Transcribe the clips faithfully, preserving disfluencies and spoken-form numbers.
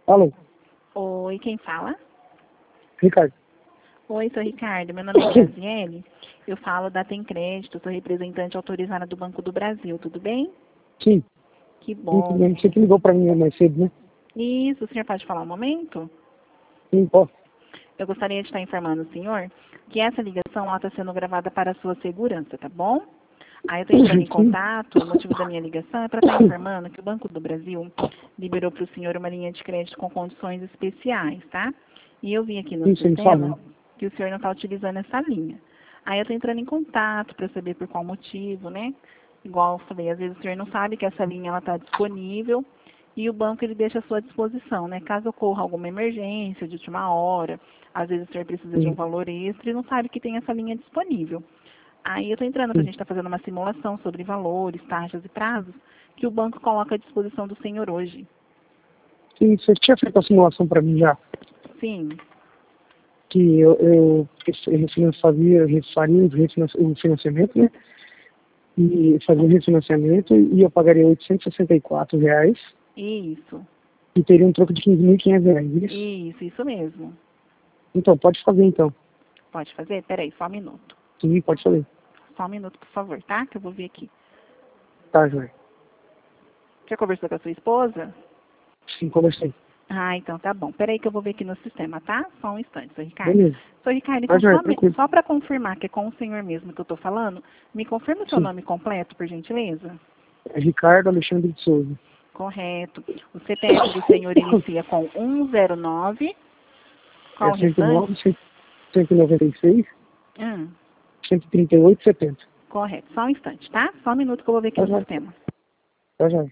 Alô, Oi, quem fala? Ricardo. Oi, sou Ricardo. Meu nome é Graziele. Eu falo da Tem Crédito, sou representante autorizada do Banco do Brasil, tudo bem? Sim, Que sim, tudo bom. bem. Você que ligou para mim mais cedo, né? Isso, o senhor pode falar um momento? Sim, posso. Eu gostaria de estar informando o senhor que essa ligação está sendo gravada para a sua segurança, tá bom? Aí eu estou entrando em Sim, contato, o motivo da minha ligação é para estar informando que o Banco do Brasil liberou para o senhor uma linha de crédito com condições especiais, tá? E eu vi aqui no sim, você me sistema falou. que o senhor não está utilizando essa linha. Aí eu estou entrando em contato para saber por qual motivo, né? Igual eu falei, às vezes o senhor não sabe que essa linha está disponível e o banco ele deixa à sua disposição, né? Caso ocorra alguma emergência de última hora, às vezes o senhor precisa de um Sim, valor extra e não sabe que tem essa linha disponível. Aí eu estou entrando para a sim. gente estar fazendo uma simulação sobre valores, taxas e prazos que o banco coloca à disposição do senhor hoje. Sim, você tinha feito a simulação para mim já, Sim. que eu, eu refinanciaria, refaria o refinan- o financiamento, né? E fazia o refinanciamento e eu pagaria oitocentos e sessenta e quatro reais Isso. e teria um troco de quinze mil e quinhentos reais, isso? Isso, isso mesmo. Então, pode fazer então. Pode fazer? Peraí, só um minuto. Sim, pode fazer. Só um minuto, por favor, tá? Que eu vou ver aqui. Tá, Joia. Já conversou com a sua esposa? Sim, conversei. Ah, então tá bom. Peraí que eu vou ver aqui no sistema, tá? Só um instante, seu Ricardo. Beleza. Seu Ricardo, Tá, então Joia, só, me- tranquilo. só para confirmar que é com o senhor mesmo que eu tô falando, me confirma o seu Sim. nome completo, por gentileza? É Ricardo Alexandre de Souza. Correto. O C P F do senhor inicia com um zero nove. Qual É o restante? cento e nove, cento e noventa e seis, Hum, cento e trinta e oito, setenta. correto. Só um instante, tá? Só um minuto que eu vou ver aqui Tá, no Joia. sistema. Tá, Joia.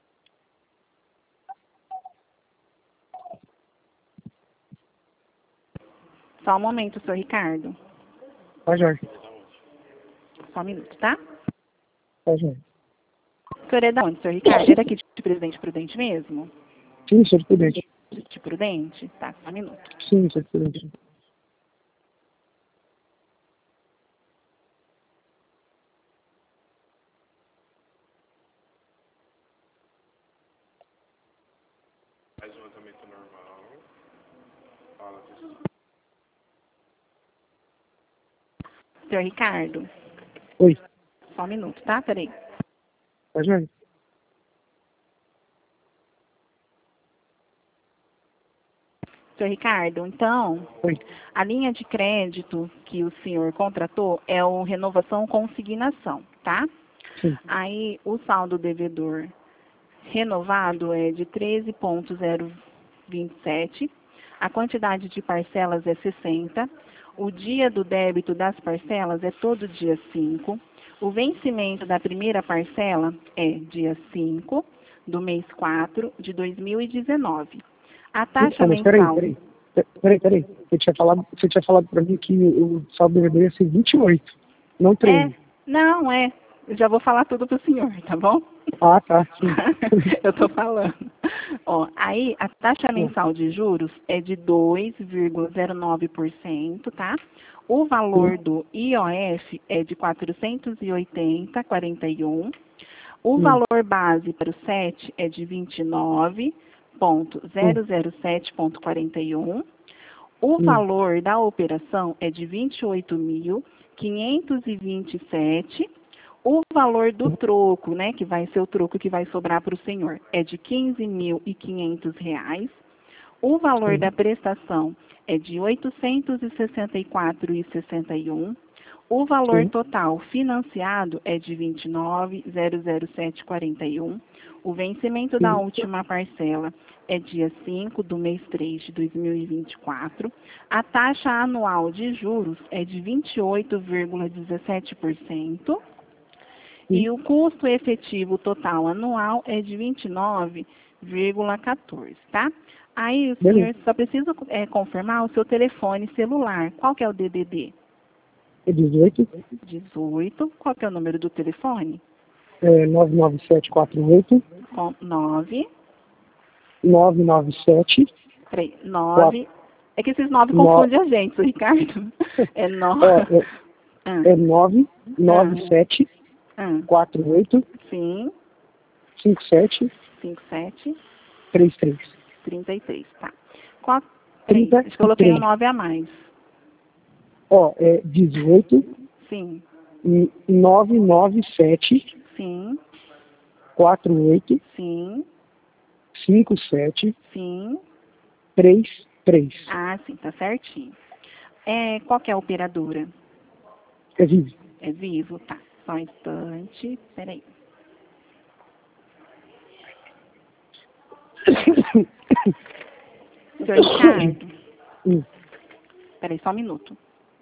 Só um momento, senhor Ricardo. Tá, Joia. Só um minuto, tá? Tá, Joia. O senhor é da onde, senhor Ricardo? É daqui de Presidente Prudente mesmo? Sim, senhor Prudente. De Prudente? Tá, só um minuto. Sim, senhor Prudente. Senhor Ricardo, Oi. só um minuto, tá? Peraí. Tá, Joia. Senhor Ricardo, então, Oi. a linha de crédito que o senhor contratou é o renovação consignação, tá? Sim. Aí, o saldo devedor renovado é de treze ponto zero vinte e sete, a quantidade de parcelas é sessenta, o dia do débito das parcelas é todo dia cinco, o vencimento da primeira parcela é dia cinco do mês quatro de dois mil e dezenove. A taxa Então, mas peraí, mensal peraí. Pe- Peraí, peraí. Você tinha falado, você tinha falado pra mim que o saldo devedor ia ser vinte e oito, não é, treze. não é, eu já vou falar tudo pro senhor, tá bom? Ah, tá, sim. Eu tô falando. Ó, aí a taxa Bom, mensal de juros é de dois vírgula zero nove por cento, tá? O sim, valor do I O F é de quatrocentos e oitenta vírgula quarenta e um. O sim, valor base para o S E T é de vinte e nove ponto sim, zero zero sete ponto quarenta e um. O sim, valor da operação é de vinte e oito mil quinhentos e vinte e sete. O valor do troco, né, que vai ser o troco que vai sobrar para o senhor, é de quinze mil e quinhentos reais. O valor sim, da prestação é de oitocentos e sessenta e quatro reais e sessenta e um. O valor sim, total financiado é de vinte e nove mil setecentos e quarenta e um. O vencimento da sim. última parcela é dia cinco do mês três de dois mil e vinte e quatro. A taxa anual de juros é de vinte e oito vírgula dezessete por cento. Sim. E o custo efetivo total anual é de vinte e nove vírgula quatorze, tá? Aí o Beleza. senhor só precisa é, confirmar o seu telefone celular. Qual que é o D D D? É dezoito, dezoito. Qual que é o número do telefone? é, nove nove sete quatro oito, Com nove. nove nove sete Peraí, quatro nove. É que esses nove nove. confundem a gente, seu Ricardo. É nove. Ó, é, Ah, é nove nove ah, sete ah. quatro oito Sim, cinco sete cinco, sete. três três. trinta e três, tá. Qual... trinta Acho que eu coloquei um e três. nove a mais. Ó, é dezoito Sim, e nove nove sete sim, quatro oito sim, cinco sete sim. três três. Ah, sim, tá certinho. É, qual que é a operadora? É vivo. É Vivo, tá. Só um instante, peraí. Senhor Ricardo, Hum, peraí, só um minuto.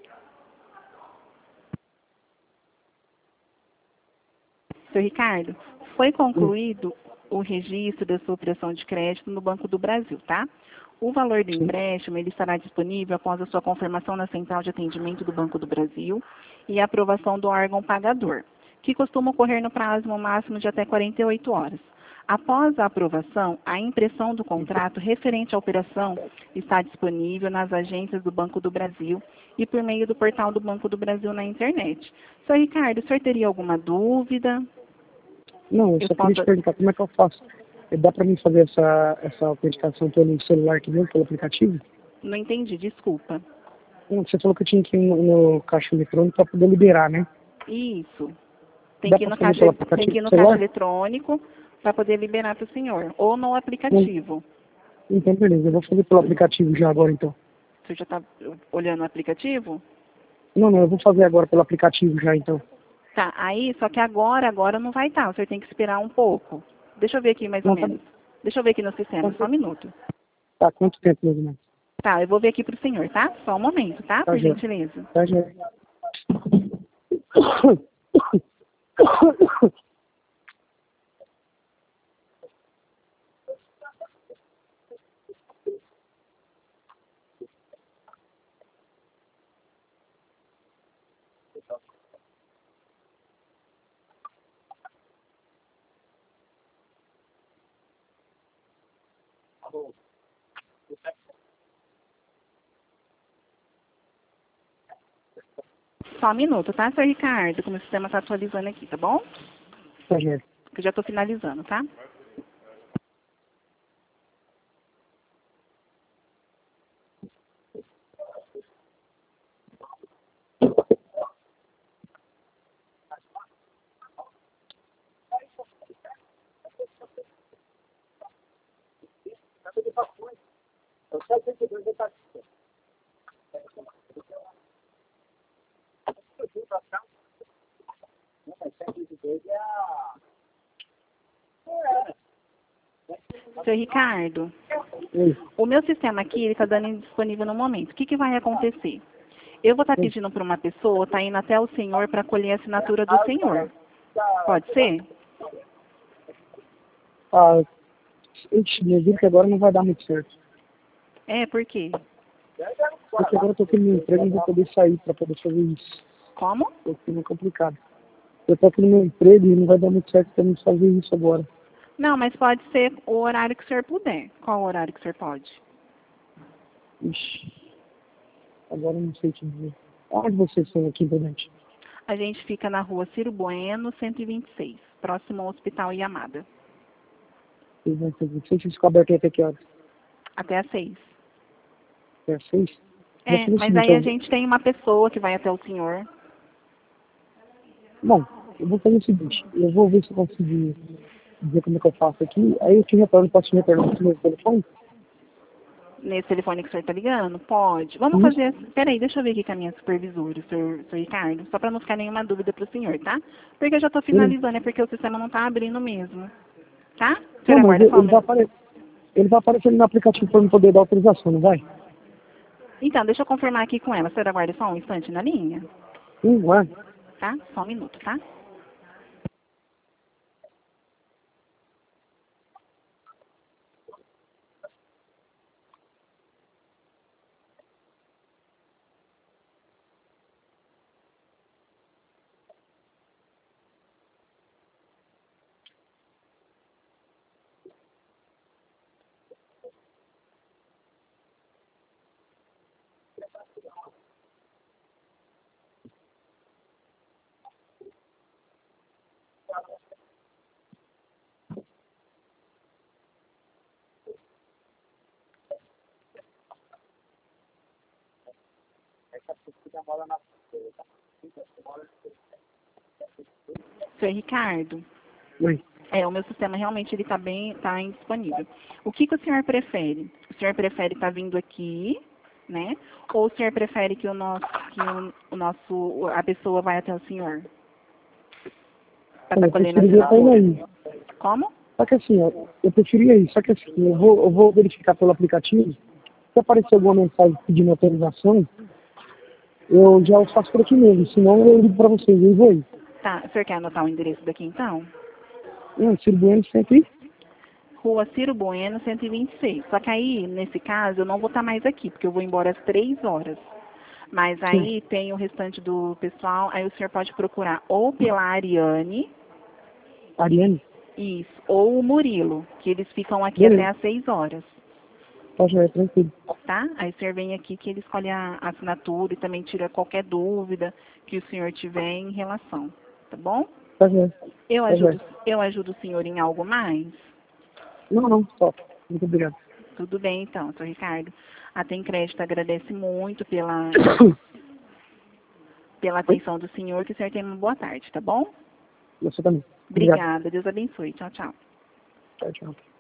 Senhor Ricardo, foi hum. concluído o registro da sua operação de crédito no Banco do Brasil, tá? O valor do Sim. empréstimo ele estará disponível após a sua confirmação na Central de Atendimento do Banco do Brasil e a aprovação do órgão pagador, que costuma ocorrer no prazo no máximo de até quarenta e oito horas. Após a aprovação, a impressão do contrato referente à operação está disponível nas agências do Banco do Brasil e por meio do portal do Banco do Brasil na internet. Senhor Ricardo, o senhor teria alguma dúvida? Não, eu Eu só queria posso... te perguntar como é que eu faço. Dá para mim fazer essa, essa autenticação pelo celular aqui mesmo, pelo aplicativo? Não entendi, desculpa. Não, você falou que eu tinha que ir no, no caixa eletrônico para poder liberar, né? Isso. Tem Dá que ir para no fazer caixa, pelo tem que aplicativo ir do no caixa celular? eletrônico para poder liberar para o senhor. Ou no Não. aplicativo. Então, beleza, eu vou fazer pelo aplicativo já agora, então. O senhor já está olhando o aplicativo? Não, não, eu vou fazer agora pelo aplicativo já, então. Tá, aí, só que agora, agora não vai estar. O senhor tem que esperar um pouco. Deixa eu ver aqui mais ou Não, tá, menos. Deixa eu ver aqui no sistema, só um minuto. tá quanto tempo mais ou menos? Tá, eu vou ver aqui para o senhor, tá? Só um momento, tá? Tá, Por já. gentileza. Tá, já. Só um minuto, tá, senhor Ricardo? Como o sistema está atualizando aqui, tá bom? Tá, já. Que eu já estou finalizando, tá? Senhor Ricardo, Oi. o meu sistema aqui, ele está dando indisponível no momento. O que, que vai acontecer? Eu vou estar Oi. pedindo para uma pessoa, tá indo até o senhor para colher a assinatura do senhor. Pode ser? Ah, ixi, me vi que agora não vai dar muito certo. É, por quê? Porque agora eu tô aqui no meu emprego e não vou poder sair para poder fazer isso. Como? Tô ficando complicado. Eu tô aqui no meu emprego e não vai dar muito certo para mim fazer isso agora. Não, mas pode ser o horário que o senhor puder. Qual o horário que o senhor pode? Ixi, agora eu não sei te dizer. Onde vocês estão aqui, Prudente? A gente fica na rua Ciro Bueno, cento e vinte e seis, próximo ao Hospital Yamada. Vocês vão fazer. Vocês ficam abertos até que horas? Até às seis. Até às seis? Vou É, fazer o mas seguinte, aí a eu... gente tem uma pessoa que vai até o senhor. Bom, eu vou fazer o seguinte. Eu vou ver se eu consigo dizer como é que eu faço aqui. Aí eu te retorno, posso te retornar no meu telefone? Nesse telefone que o senhor está ligando? Pode. Vamos Isso. fazer. Peraí, deixa eu ver aqui com a minha supervisora, o senhor, o senhor Ricardo, só para não ficar nenhuma dúvida para o senhor, tá? Porque eu já estou Ele... finalizando, é porque o sistema não está abrindo mesmo. Tá? O senhor Não, mas aguarda ele só um ele vai minuto. aparecer. Ele vai aparecer no aplicativo para eu poder dar autorização, não vai? Então, deixa eu confirmar aqui com ela. O senhor aguarda só um instante na linha, Sim, vai. tá? Só um minuto, tá? Senhor Ricardo, Oi. é, o meu sistema realmente ele está bem, está indisponível. O que, que o senhor prefere? O senhor prefere estar vindo aqui, né? Ou o senhor prefere que o nosso, que o, o nosso, a pessoa vai até o senhor? Para Olha, estar eu colhendo a preferiria estar indo assinatura. aí. Como? Só que assim, ó, eu preferia ir, só que assim, eu vou, eu vou verificar pelo aplicativo. Se aparecer alguma mensagem pedindo autorização, eu já os faço por aqui mesmo. Senão eu ligo para vocês, eu vou aí. Tá, o senhor quer anotar o endereço daqui então? Não, Ciro Bueno sempre. Rua Ciro Bueno, cento e vinte e seis. Só que aí, nesse caso, eu não vou estar mais aqui, porque eu vou embora às três horas. Mas Sim. aí tem o restante do pessoal, aí o senhor pode procurar ou pela Ariane, Ariane? isso, ou o Murilo, que eles ficam aqui Beleza. até às seis horas, Tá joia, tranquilo. tá? Aí o senhor vem aqui que ele escolhe a assinatura e também tira qualquer dúvida que o senhor tiver em relação, tá bom? Tá joia. Eu Tá ajudo, joia. eu ajudo o senhor em algo mais? Não, não, só. Muito obrigado. Tudo bem, então, senhor Ricardo. A Tem Crédito agradece muito pela, pela atenção do senhor, que o senhor tenha uma boa tarde, tá bom? Você também. Obrigado. Obrigada, Deus abençoe. Tchau, tchau. Tchau, tchau.